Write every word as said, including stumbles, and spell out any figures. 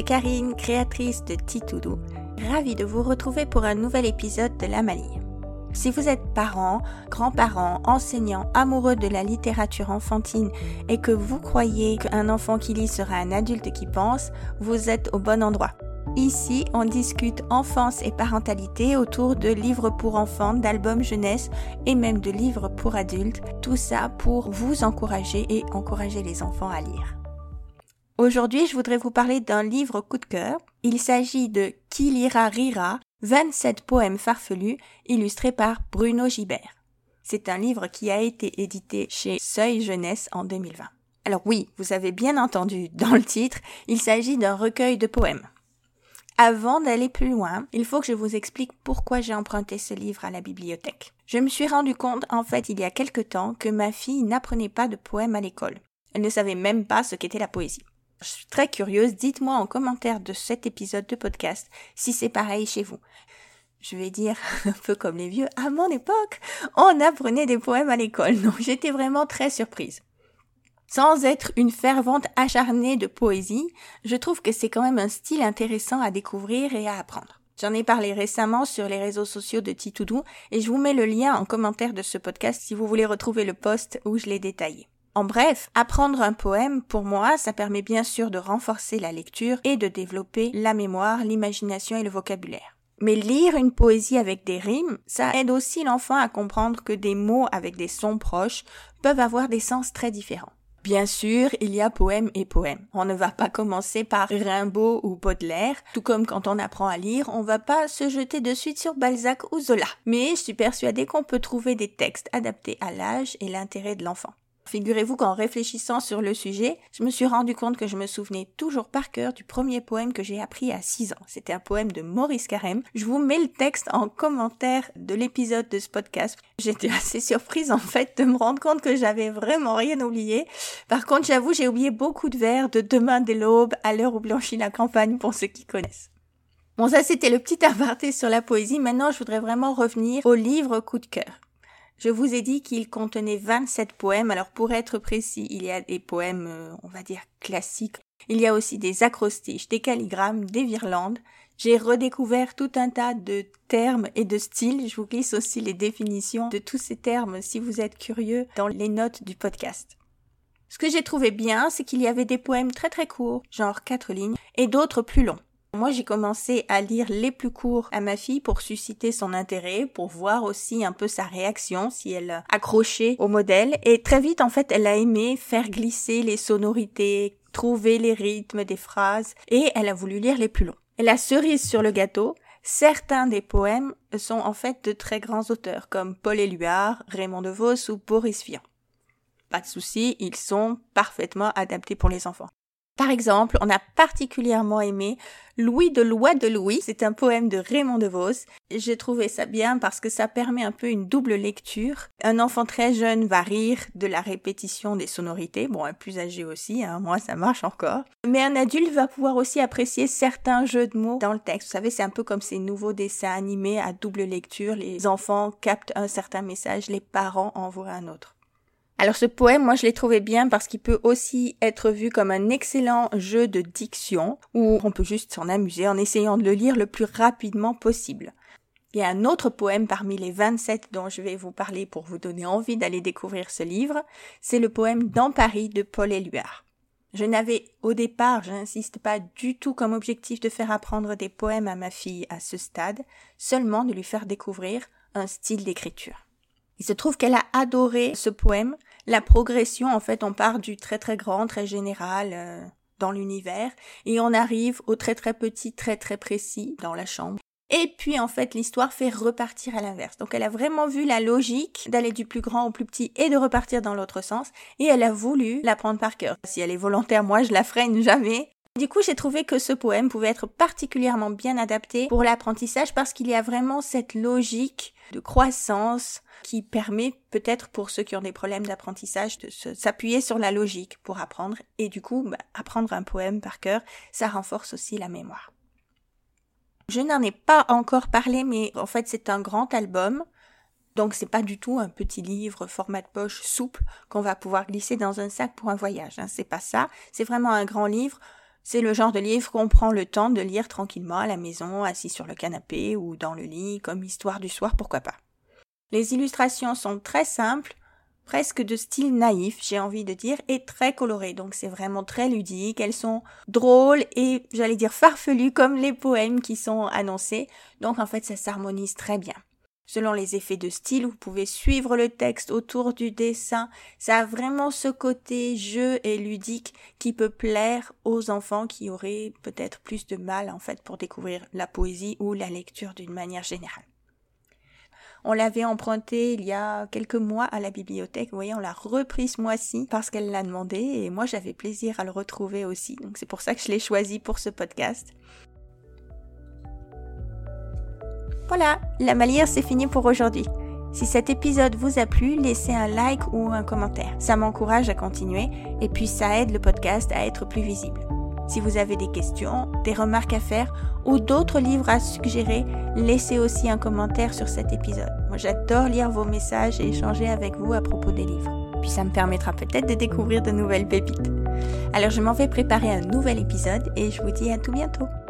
Karine, créatrice de Titoudou, ravie de vous retrouver pour un nouvel épisode de La Malie. Si vous êtes parents, grands-parents, enseignants, amoureux de la littérature enfantine et que vous croyez qu'un enfant qui lit sera un adulte qui pense, vous êtes au bon endroit. Ici, on discute enfance et parentalité autour de livres pour enfants, d'albums jeunesse et même de livres pour adultes. Tout ça pour vous encourager et encourager les enfants à lire. Aujourd'hui, je voudrais vous parler d'un livre coup de cœur. Il s'agit de Qui lira rira, vingt-sept poèmes farfelus illustrés par Bruno Gibert. C'est un livre qui a été édité chez Seuil Jeunesse en deux mille vingt. Alors oui, vous avez bien entendu dans le titre, il s'agit d'un recueil de poèmes. Avant d'aller plus loin, il faut que je vous explique pourquoi j'ai emprunté ce livre à la bibliothèque. Je me suis rendu compte, en fait, il y a quelque temps, que ma fille n'apprenait pas de poèmes à l'école. Elle ne savait même pas ce qu'était la poésie. Je suis très curieuse, dites-moi en commentaire de cet épisode de podcast si c'est pareil chez vous. Je vais dire un peu comme les vieux, à mon époque, on apprenait des poèmes à l'école, donc j'étais vraiment très surprise. Sans être une fervente acharnée de poésie, je trouve que c'est quand même un style intéressant à découvrir et à apprendre. J'en ai parlé récemment sur les réseaux sociaux de Titoudou et je vous mets le lien en commentaire de ce podcast si vous voulez retrouver le post où je l'ai détaillé. En bref, apprendre un poème, pour moi, ça permet bien sûr de renforcer la lecture et de développer la mémoire, l'imagination et le vocabulaire. Mais lire une poésie avec des rimes, ça aide aussi l'enfant à comprendre que des mots avec des sons proches peuvent avoir des sens très différents. Bien sûr, il y a poème et poème. On ne va pas commencer par Rimbaud ou Baudelaire, tout comme quand on apprend à lire, on va pas se jeter de suite sur Balzac ou Zola. Mais je suis persuadée qu'on peut trouver des textes adaptés à l'âge et l'intérêt de l'enfant. Figurez-vous qu'en réfléchissant sur le sujet, je me suis rendu compte que je me souvenais toujours par cœur du premier poème que j'ai appris à six ans. C'était un poème de Maurice Carême. Je vous mets le texte en commentaire de l'épisode de ce podcast. J'étais assez surprise en fait de me rendre compte que j'avais vraiment rien oublié. Par contre, j'avoue, j'ai oublié beaucoup de vers de Demain dès l'aube, À l'heure où blanchit la campagne pour ceux qui connaissent. Bon, ça c'était le petit aparté sur la poésie. Maintenant, je voudrais vraiment revenir au livre coup de cœur. Je vous ai dit qu'il contenait vingt-sept poèmes. Alors pour être précis, il y a des poèmes, euh, on va dire, classiques. Il y a aussi des acrostiches, des calligrammes, des virlandes. J'ai redécouvert tout un tas de termes et de styles. Je vous glisse aussi les définitions de tous ces termes si vous êtes curieux dans les notes du podcast. Ce que j'ai trouvé bien, c'est qu'il y avait des poèmes très très courts, genre quatre lignes, et d'autres plus longs. Moi, j'ai commencé à lire les plus courts à ma fille pour susciter son intérêt, pour voir aussi un peu sa réaction, si elle accrochait au modèle. Et très vite, en fait, elle a aimé faire glisser les sonorités, trouver les rythmes des phrases, et elle a voulu lire les plus longs. Et la cerise sur le gâteau, certains des poèmes sont en fait de très grands auteurs, comme Paul Éluard, Raymond Devos ou Boris Vian. Pas de souci, ils sont parfaitement adaptés pour les enfants. Par exemple, on a particulièrement aimé Louis de Loi de Louis. C'est un poème de Raymond Devos. J'ai trouvé ça bien parce que ça permet un peu une double lecture. Un enfant très jeune va rire de la répétition des sonorités. Bon, un plus âgé aussi, hein, moi ça marche encore. Mais un adulte va pouvoir aussi apprécier certains jeux de mots dans le texte. Vous savez, c'est un peu comme ces nouveaux dessins animés à double lecture. Les enfants captent un certain message, les parents en voient un autre. Alors ce poème, moi je l'ai trouvé bien parce qu'il peut aussi être vu comme un excellent jeu de diction où on peut juste s'en amuser en essayant de le lire le plus rapidement possible. Il y a un autre poème parmi les vingt-sept dont je vais vous parler pour vous donner envie d'aller découvrir ce livre, c'est le poème Dans Paris de Paul Éluard. Je n'avais au départ, je n'insiste pas du tout comme objectif de faire apprendre des poèmes à ma fille à ce stade, seulement de lui faire découvrir un style d'écriture. Il se trouve qu'elle a adoré ce poème. La progression, en fait, on part du très très grand, très général euh, dans l'univers et on arrive au très très petit, très très précis dans la chambre. Et puis, en fait, l'histoire fait repartir à l'inverse. Donc, elle a vraiment vu la logique d'aller du plus grand au plus petit et de repartir dans l'autre sens. Et elle a voulu l'apprendre par cœur. Si elle est volontaire, moi, je la freine jamais. Du coup, j'ai trouvé que ce poème pouvait être particulièrement bien adapté pour l'apprentissage parce qu'il y a vraiment cette logique de croissance qui permet peut-être pour ceux qui ont des problèmes d'apprentissage de se, s'appuyer sur la logique pour apprendre. Et du coup, bah, apprendre un poème par cœur, ça renforce aussi la mémoire. Je n'en ai pas encore parlé, mais en fait, c'est un grand album. Donc, c'est pas du tout un petit livre format de poche souple qu'on va pouvoir glisser dans un sac pour un voyage. Hein. C'est pas ça. C'est vraiment un grand livre. C'est le genre de livre qu'on prend le temps de lire tranquillement à la maison, assis sur le canapé ou dans le lit, comme histoire du soir, pourquoi pas. Les illustrations sont très simples, presque de style naïf, j'ai envie de dire, et très colorées, donc c'est vraiment très ludique. Elles sont drôles et, j'allais dire, farfelues comme les poèmes qui sont annoncés, donc en fait ça s'harmonise très bien. Selon les effets de style, vous pouvez suivre le texte autour du dessin. Ça a vraiment ce côté jeu et ludique qui peut plaire aux enfants qui auraient peut-être plus de mal en fait pour découvrir la poésie ou la lecture d'une manière générale. On l'avait emprunté il y a quelques mois à la bibliothèque. Vous voyez, on l'a repris ce mois-ci parce qu'elle l'a demandé et moi j'avais plaisir à le retrouver aussi. Donc c'est pour ça que je l'ai choisi pour ce podcast. Voilà, la Malire, c'est fini pour aujourd'hui. Si cet épisode vous a plu, laissez un like ou un commentaire. Ça m'encourage à continuer et puis ça aide le podcast à être plus visible. Si vous avez des questions, des remarques à faire ou d'autres livres à suggérer, laissez aussi un commentaire sur cet épisode. Moi, j'adore lire vos messages et échanger avec vous à propos des livres. Puis ça me permettra peut-être de découvrir de nouvelles pépites. Alors je m'en vais préparer un nouvel épisode et je vous dis à tout bientôt.